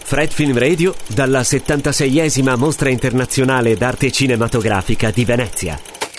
Fred Film Radio dalla 76esima Mostra Internazionale d'Arte Cinematografica di Venezia.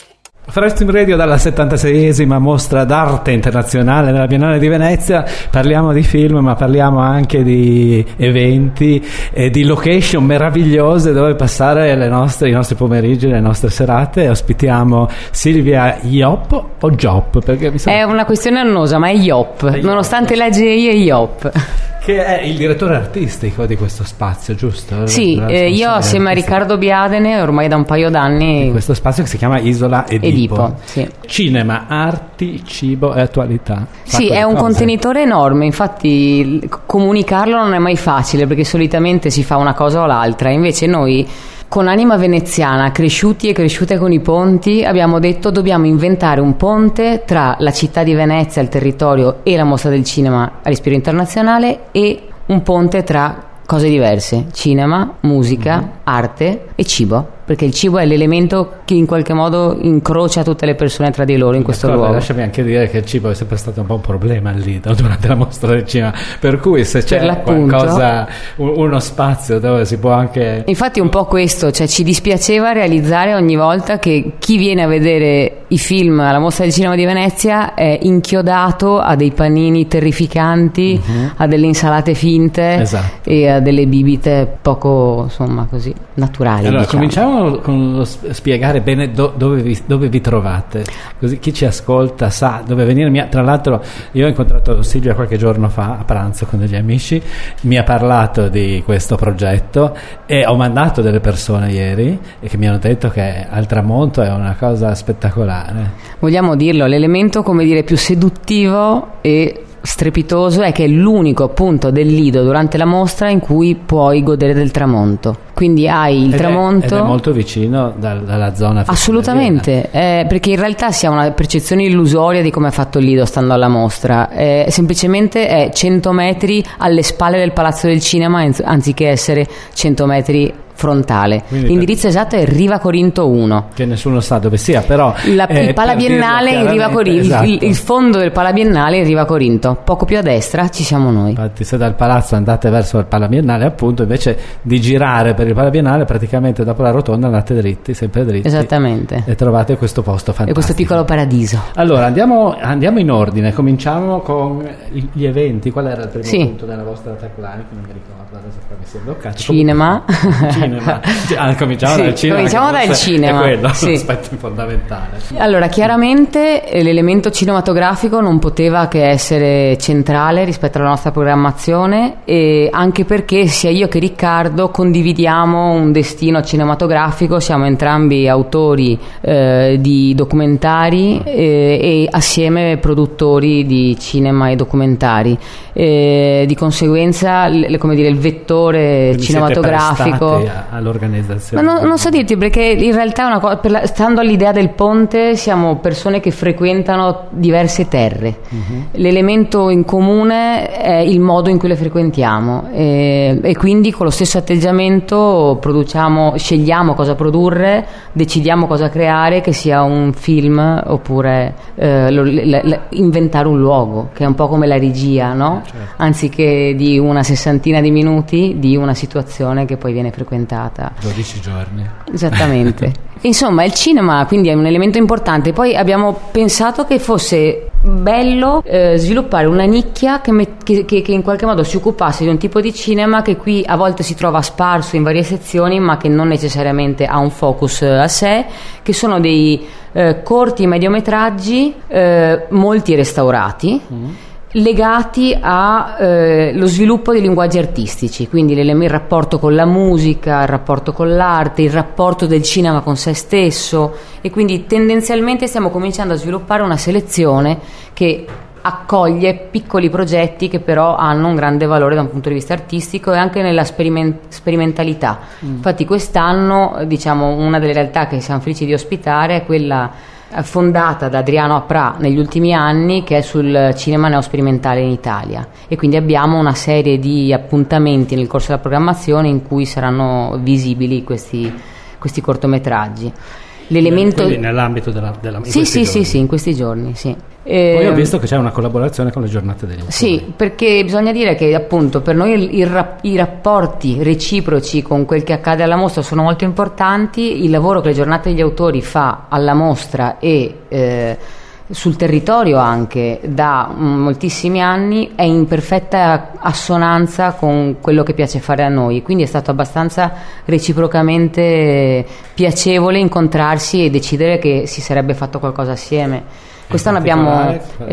Fred Film Radio dalla 76esima Mostra d'Arte Internazionale della Biennale di Venezia. Parliamo di film, ma parliamo anche di eventi e di location meravigliose dove passare i nostri pomeriggi, le nostre serate. Ospitiamo Silvia Iop o Giop? Perché è una questione annosa, ma è Iop, nonostante la J è Iop. Che è il direttore artistico di questo spazio, giusto? Sì, io assieme a Riccardo Biadene ormai da un paio d'anni in questo spazio che si chiama Isola Edipo. Sì. Cinema, arti, cibo e attualità. Sì, è un contenitore enorme, infatti comunicarlo non è mai facile perché solitamente si fa una cosa o l'altra, invece noi con anima veneziana, cresciuti e cresciute con i ponti, abbiamo detto dobbiamo inventare un ponte tra la città di Venezia, il territorio e la mostra del cinema a respiro internazionale, e un ponte tra cose diverse: cinema, musica, arte e cibo, perché il cibo è l'elemento che in qualche modo incrocia tutte le persone tra di loro in questo luogo. Lasciami anche dire che il cibo è sempre stato un po' un problema lì durante la mostra del cinema, per cui se c'è qualcosa, uno spazio dove si può anche... Infatti un po' questo, cioè ci dispiaceva realizzare ogni volta che chi viene a vedere i film alla mostra del cinema di Venezia è inchiodato a dei panini terrificanti, a delle insalate finte, esatto, e a delle bibite poco, insomma, così naturali. Allora, diciamo. Cominciamo con lo spiegare bene dove vi trovate, così chi ci ascolta sa dove venire. Tra l'altro io ho incontrato Silvia qualche giorno fa a pranzo con degli amici, mi ha parlato di questo progetto e ho mandato delle persone ieri e che mi hanno detto che al tramonto è una cosa spettacolare. Vogliamo dirlo, l'elemento, come dire, più seduttivo e strepitoso è che è l'unico punto del Lido durante la mostra in cui puoi godere del tramonto, quindi hai il tramonto ed è molto vicino dalla zona. Assolutamente, perché in realtà si ha una percezione illusoria di come è fatto il Lido stando alla mostra, semplicemente è 100 metri alle spalle del Palazzo del Cinema anziché essere 100 metri frontale. Quindi l'indirizzo esatto è Riva Corinto 1, che nessuno sa dove sia, però il Palabiennale in Riva Corinto, esatto. il fondo del Palabiennale in Riva Corinto, poco più a destra ci siamo noi. Infatti se dal palazzo andate verso il Palabiennale, appunto, invece di girare per il Palabiennale, praticamente dopo la rotonda andate dritti, sempre dritti, esattamente, e trovate questo posto fantastico e questo piccolo paradiso. Allora andiamo in ordine, cominciamo con gli eventi. Qual era il primo punto della vostra tagline, che non mi ricordo adesso, mi si è bloccato. Cinema. Cominciamo dal cinema. Cominciamo dal cinema. È quello l'aspetto fondamentale. Allora, chiaramente l'elemento cinematografico non poteva che essere centrale rispetto alla nostra programmazione, e anche perché sia io che Riccardo condividiamo un destino cinematografico, siamo entrambi autori di documentari e assieme produttori di cinema e documentari. Di conseguenza, come dire, il vettore quindi cinematografico all'organizzazione. Ma non so dirti, perché in realtà è una cosa, stando all'idea del ponte, siamo persone che frequentano diverse terre. L'elemento in comune è il modo in cui le frequentiamo, e quindi con lo stesso atteggiamento scegliamo cosa produrre, decidiamo cosa creare, che sia un film oppure inventare un luogo, che è un po' come la regia, no? Certo. Anziché di una 60 di minuti, di una situazione che poi viene frequentata 12 giorni. Esattamente. Insomma, il cinema quindi è un elemento importante. Poi abbiamo pensato che fosse bello sviluppare una nicchia che in qualche modo si occupasse di un tipo di cinema che qui a volte si trova sparso in varie sezioni, ma che non necessariamente ha un focus a sé, che sono dei corti mediometraggi, molti restaurati, legati a lo sviluppo dei linguaggi artistici, quindi il rapporto con la musica, il rapporto con l'arte, il rapporto del cinema con se stesso, e quindi tendenzialmente stiamo cominciando a sviluppare una selezione che accoglie piccoli progetti che però hanno un grande valore da un punto di vista artistico e anche nella sperimentalità. Infatti quest'anno, diciamo, una delle realtà che siamo felici di ospitare è quella fondata da Adriano Aprà negli ultimi anni, che è sul cinema neosperimentale in Italia, e quindi abbiamo una serie di appuntamenti nel corso della programmazione in cui saranno visibili questi cortometraggi. L'elemento quindi nell'ambito della sì, in questi giorni, sì. Poi ho visto che c'è una collaborazione con le giornate degli autori. Sì, perché bisogna dire che appunto per noi i rapporti reciproci con quel che accade alla mostra sono molto importanti. Il lavoro che le giornate degli autori fa alla mostra e sul territorio anche da moltissimi anni è in perfetta assonanza con quello che piace fare a noi, quindi è stato abbastanza reciprocamente piacevole incontrarsi e decidere che si sarebbe fatto qualcosa assieme. Quest'anno abbiamo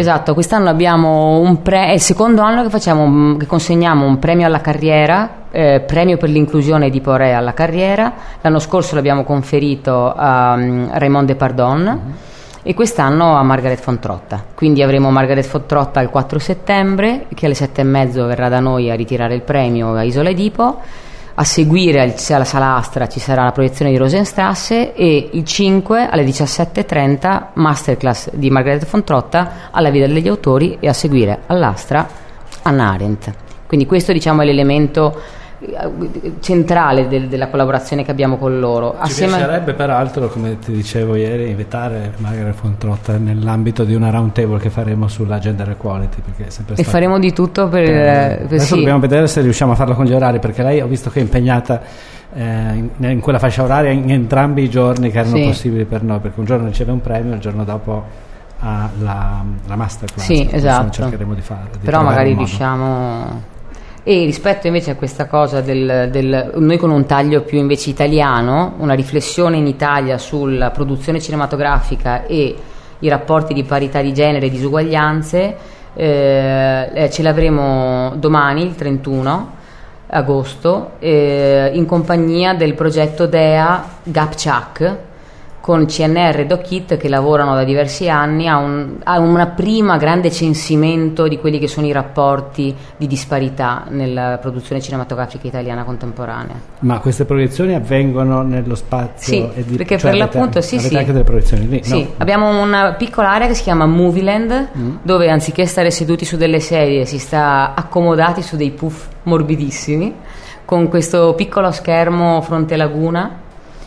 è il secondo anno che consegniamo un premio alla carriera, premio per l'inclusione di Poré alla carriera. L'anno scorso l'abbiamo conferito a Raymond Depardon e quest'anno a Margaret von Trotta. Quindi avremo Margaret von Trotta il 4 settembre, che alle 7:30 verrà da noi a ritirare il premio a Isola Edipo. A seguire alla Sala Astra ci sarà la proiezione di Rosenstrasse e il 5 alle 17:30 masterclass di Margaret von Trotta alla Villa degli Autori e a seguire all'Astra Hannah Arendt. Quindi questo diciamo è l'elemento centrale della collaborazione che abbiamo con loro. Ci piacerebbe peraltro, come ti dicevo ieri, invitare Margaret von Trotta nell'ambito di una round table che faremo sulla gender equality, perché è sempre e faremo di tutto per adesso sì. Dobbiamo vedere se riusciamo a farlo con gli orari, perché lei ho visto che è impegnata in quella fascia oraria in entrambi i giorni che erano possibili per noi, perché un giorno riceve un premio, il giorno dopo ha la masterclass. Sì, esatto. Cercheremo di fare, però magari riusciamo. E rispetto invece a questa cosa noi con un taglio più invece italiano, una riflessione in Italia sulla produzione cinematografica e i rapporti di parità di genere e disuguaglianze, ce l'avremo domani, il 31 agosto, in compagnia del progetto DEA GapChak, con CNR e DocIT che lavorano da diversi anni a una prima grande censimento di quelli che sono i rapporti di disparità nella produzione cinematografica italiana contemporanea. Ma queste proiezioni avvengono nello spazio? Sì, perché per l'appunto avete anche delle proiezioni lì? Sì, no? Abbiamo una piccola area che si chiama Movieland, dove anziché stare seduti su delle sedie si sta accomodati su dei puff morbidissimi, con questo piccolo schermo fronte laguna.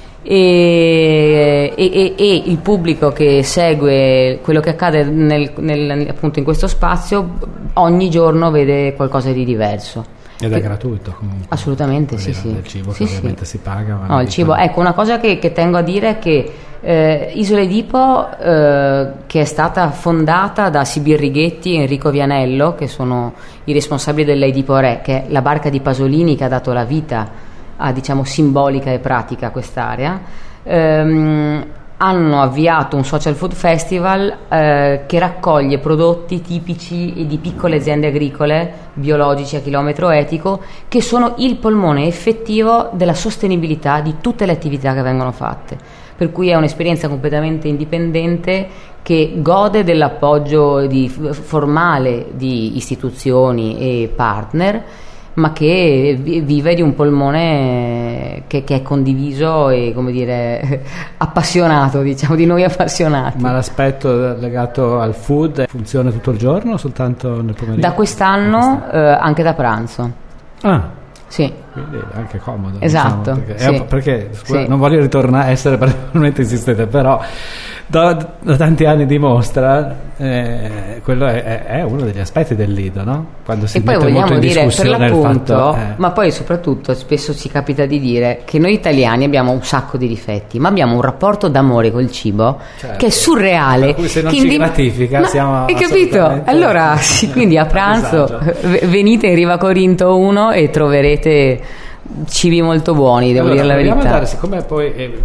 E il pubblico che segue quello che accade appunto in questo spazio ogni giorno vede qualcosa di diverso. Ed è gratuito comunque. Assolutamente, sì. Il cibo che ovviamente si paga. No, il cibo, ecco, una cosa che tengo a dire è che Isola Edipo, che è stata fondata da Sibir Righetti e Enrico Vianello, che sono i responsabili dell'Edipo Re, che è la barca di Pasolini che ha dato la vita diciamo simbolica e pratica a quest'area, hanno avviato un social food festival che raccoglie prodotti tipici e di piccole aziende agricole biologici a chilometro etico, che sono il polmone effettivo della sostenibilità di tutte le attività che vengono fatte, per cui è un'esperienza completamente indipendente che gode dell'appoggio formale di istituzioni e partner, ma che vive di un polmone che è condiviso e, come dire, appassionato, diciamo, di noi appassionati. Ma l'aspetto legato al food funziona tutto il giorno o soltanto nel pomeriggio? Da quest'anno anche da pranzo. Ah. Sì. Quindi è anche comodo. Esatto. Diciamo, perché non voglio ritornare a essere particolarmente insistente, però da tanti anni dimostra quello è uno degli aspetti del Lido, no? Quando si mette molto in discussione per l'appunto, il fatto, ma poi soprattutto spesso ci capita di dire che noi italiani abbiamo un sacco di difetti, ma abbiamo un rapporto d'amore col cibo, certo, che è surreale. Per cui se non ci gratifica siamo hai capito? Allora sì, quindi a pranzo venite in Riva Corinto 1 e troverete cibi molto buoni, devo dire la verità. Andare, siccome poi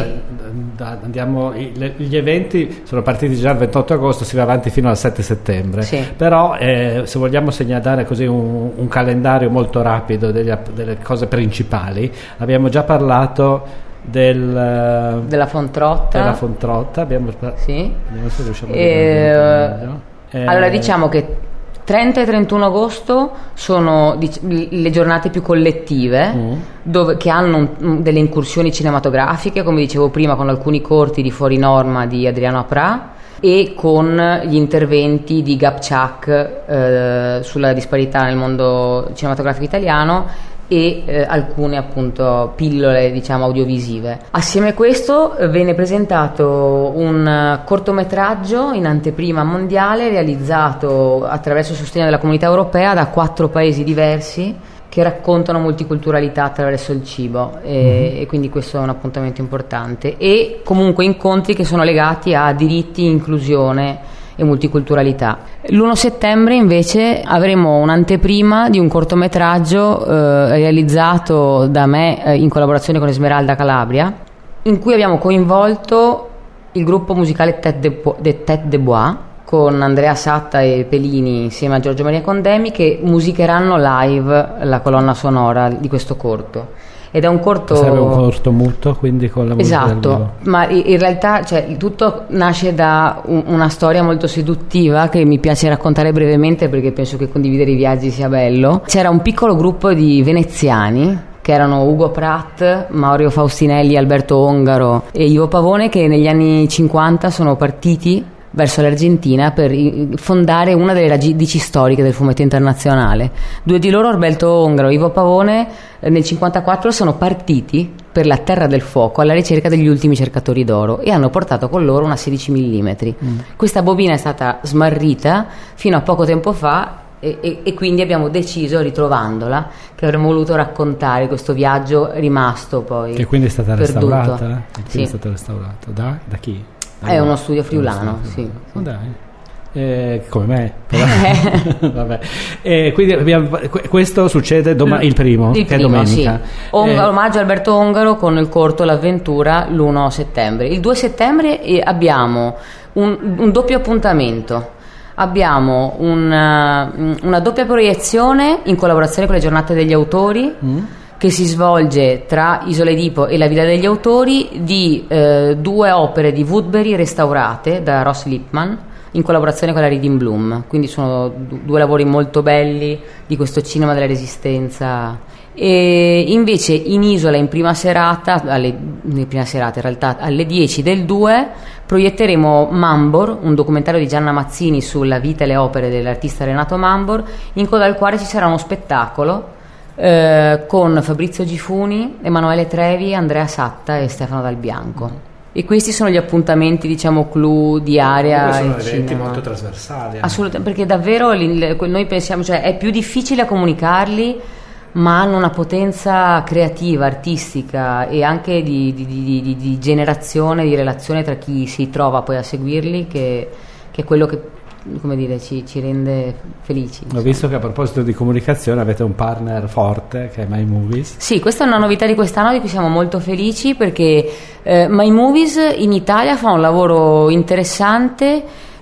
gli eventi sono partiti già il 28 agosto, si va avanti fino al 7 settembre, però se vogliamo segnalare così un calendario molto rapido delle cose principali, abbiamo già parlato della Fontrotta, vediamo se riusciamo a allora diciamo che 30 e 31 agosto sono le giornate più collettive, che hanno delle incursioni cinematografiche, come dicevo prima, con alcuni corti di Fuori Norma di Adriano Aprà e con gli interventi di GapChak sulla disparità nel mondo cinematografico italiano, e alcune appunto pillole diciamo audiovisive. Assieme a questo venne presentato un cortometraggio in anteprima mondiale realizzato attraverso il sostegno della comunità europea da 4 paesi diversi che raccontano multiculturalità attraverso il cibo e quindi questo è un appuntamento importante, e comunque incontri che sono legati a diritti, inclusione e multiculturalità. L'1 settembre invece avremo un'anteprima di un cortometraggio realizzato da me in collaborazione con Esmeralda Calabria, in cui abbiamo coinvolto il gruppo musicale Tête de Bois con Andrea Satta e Pelini insieme a Giorgio Maria Condemi, che musicheranno live la colonna sonora di questo corto. Ed è un corto... Serve un corto muto, quindi con la musica del vivo. Esatto, ma in realtà tutto nasce da una storia molto seduttiva che mi piace raccontare brevemente perché penso che condividere i viaggi sia bello. C'era un piccolo gruppo di veneziani che erano Ugo Pratt, Maurizio Faustinelli, Alberto Ongaro e Ivo Pavone, che negli anni 50 sono partiti verso l'Argentina per fondare una delle radici storiche del fumetto internazionale. 2 di loro, Alberto Ongaro e Ivo Pavone, nel 54 sono partiti per la Terra del Fuoco alla ricerca degli ultimi cercatori d'oro e hanno portato con loro una 16 mm. Questa bobina è stata smarrita fino a poco tempo fa e quindi abbiamo deciso, ritrovandola, che avremmo voluto raccontare questo viaggio rimasto poi che quindi è stata perduto. restaurata? Sì. È stata restaurata da chi? È uno studio friulano, sì. Oh, dai. Come me. Vabbè. Quindi questo succede il primo, che è domenica. Sì. Omaggio a Alberto Ongaro con il corto L'avventura l'1 settembre. Il 2 settembre abbiamo un doppio appuntamento. Abbiamo una doppia proiezione in collaborazione con le giornate degli autori che si svolge tra Isola Edipo e la Villa degli Autori di 2 opere di Woodbury restaurate da Ross Lipman in collaborazione con la Reading Bloom. Quindi sono 2 lavori molto belli di questo cinema della resistenza. E invece in Isola in prima serata in realtà alle 10 del 2 proietteremo Mambor, un documentario di Gianna Mazzini sulla vita e le opere dell'artista Renato Mambor, in coda al quale ci sarà uno spettacolo con Fabrizio Gifuni, Emanuele Trevi, Andrea Satta e Stefano Dal Bianco. E questi sono gli appuntamenti, diciamo, clou di area. Sono eventi cinema molto trasversali. Assolutamente, perché davvero noi pensiamo, è più difficile a comunicarli, ma hanno una potenza creativa, artistica e anche di generazione, di relazione tra chi si trova poi a seguirli, che è quello che, come dire, ci rende felici. Ho visto che a proposito di comunicazione avete un partner forte che è My Movies. Sì, questa è una novità di quest'anno di cui siamo molto felici, perché My Movies in Italia fa un lavoro interessante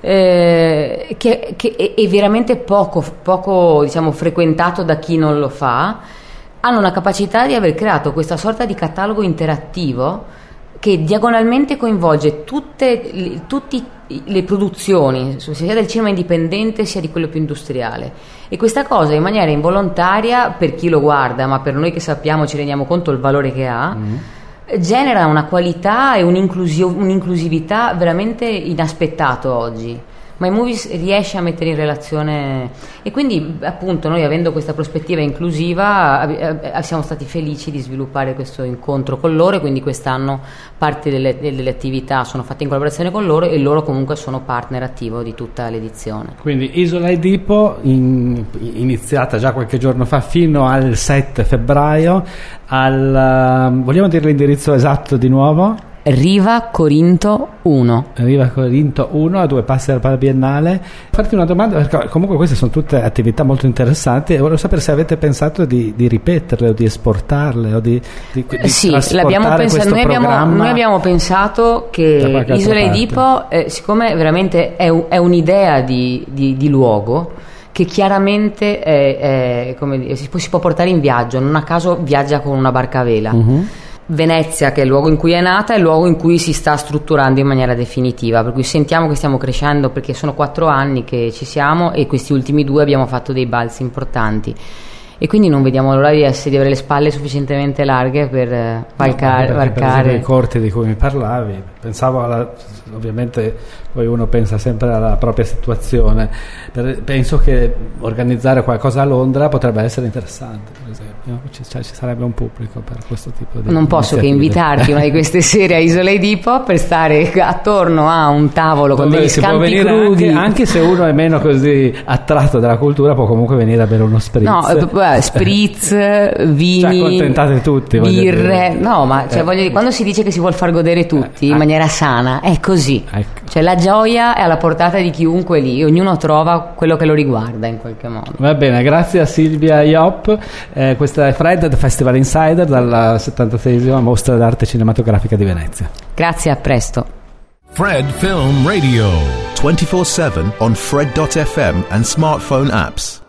che è veramente poco diciamo frequentato da chi non lo fa. Hanno una capacità di aver creato questa sorta di catalogo interattivo che diagonalmente coinvolge tutte le produzioni, sia del cinema indipendente sia di quello più industriale, e questa cosa in maniera involontaria per chi lo guarda, ma per noi che sappiamo ci rendiamo conto del valore che ha, genera una qualità e un'inclusività veramente inaspettato oggi. My Movies riesce a mettere in relazione, e quindi appunto noi, avendo questa prospettiva inclusiva, siamo stati felici di sviluppare questo incontro con loro, e quindi quest'anno parte delle attività sono fatte in collaborazione con loro, e loro comunque sono partner attivo di tutta l'edizione. Quindi Isola Edipo, iniziata già qualche giorno fa fino al 7 febbraio vogliamo dire l'indirizzo esatto di nuovo? Riva Corinto 1. Riva Corinto 1, a 2 passi dal Pala Biennale. Farti una domanda, perché comunque queste sono tutte attività molto interessanti, e volevo sapere se avete pensato di ripeterle o di esportarle o di sì, l'abbiamo pensato. Noi abbiamo pensato che Isola Edipo, siccome veramente è un'idea di luogo che chiaramente come dire, si può portare in viaggio, non a caso viaggia con una barca a vela. Venezia, che è il luogo in cui è nata, è il luogo in cui si sta strutturando in maniera definitiva, per cui sentiamo che stiamo crescendo, perché sono 4 anni che ci siamo e questi ultimi 2 abbiamo fatto dei balzi importanti, e quindi non vediamo l'ora di avere le spalle sufficientemente larghe per varcare i corti di cui mi parlavi. Pensavo ovviamente poi uno pensa sempre alla propria situazione. Penso che organizzare qualcosa a Londra potrebbe essere interessante, per esempio, ci sarebbe un pubblico per questo tipo di non posso che invitarti una di queste sere a Isola di Hip Hop per stare attorno a un tavolo con degli scampi crudi. Anche se uno è meno così attratto dalla cultura, può comunque venire a bere uno spritz. No, spritz, vini, accontentate tutti, birre. No, ma voglio dire, quando si dice che si vuol far godere tutti in maniera sana, è così. Ecco. Cioè la gioia è alla portata di chiunque lì, ognuno trova quello che lo riguarda in qualche modo. Va bene, grazie a Silvia Iop. Questa è Fred, The Festival Insider, dalla 76esima Mostra d'Arte Cinematografica di Venezia. Grazie, a presto. Fred Film Radio 24/7 on Fred.fm and smartphone apps.